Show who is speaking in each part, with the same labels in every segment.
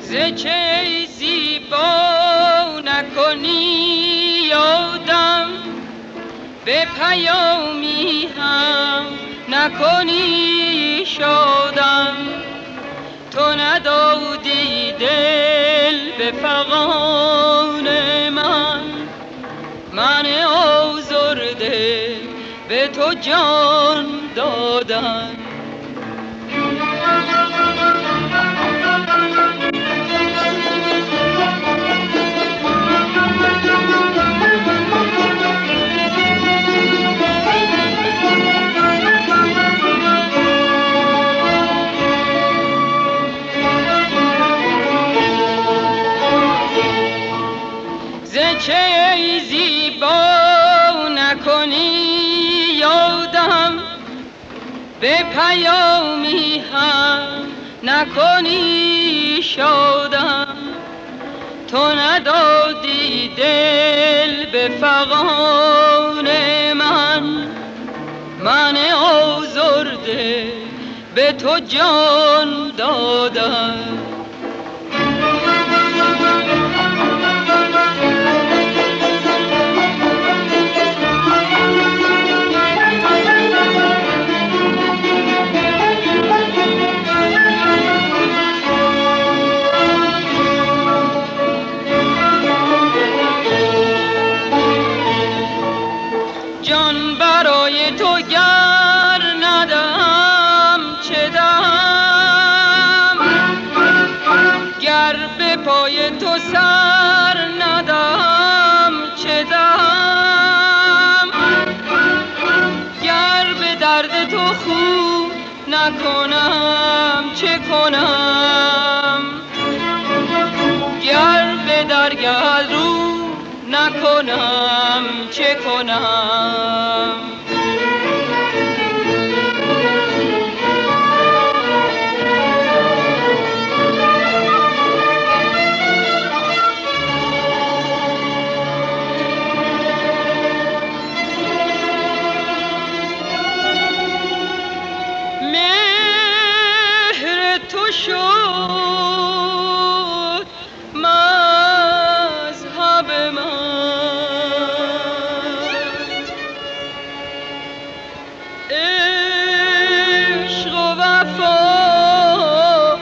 Speaker 1: چه زیبا نکنی یادم، به پیامی هم نکنی شادم. تو ندادی دل به فغان من آزرده به تو جان دادم. چه زیبا نکنی یادم، به پیامی هم نکنی شادم. تو ندادی دل به فغان من آزرده به تو جان دادم. جان برای تو گر ندم چه دهم، گر به پای تو سر ندم چه دهم، گر به درد تو خو نکنم چه کنم، گر به درگه رو نکنم چه کنم. مهر تو شد مذهب عشق و وفا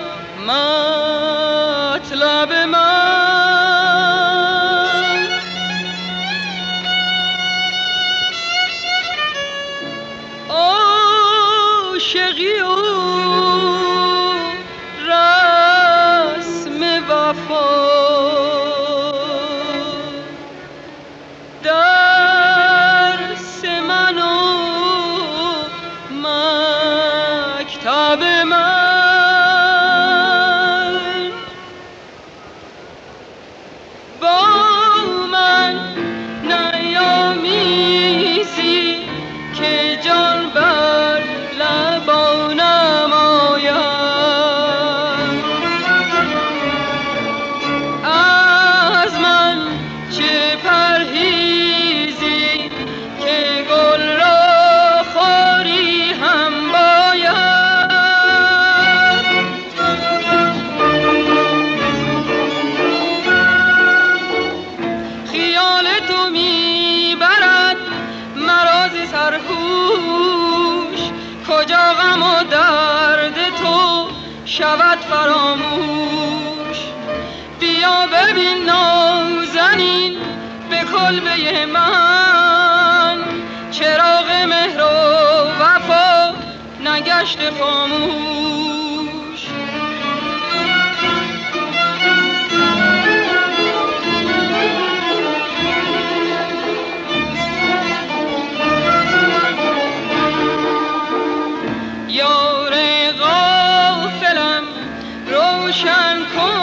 Speaker 1: مطلب من. عاشقی و رسم وفا درس من و مکتب من. با من نیامیزی که جان بر لبانم آید، از من چه پرهیزی که گل را خاری هم باید. خیال تو میبرد مرا ز سرهوش، کجا غم و درد تو شود فراموش. بیا ببین نازنین به کلبه من، چراغ مهر و وفا نگشت خاموش. یار غافلم روشن کن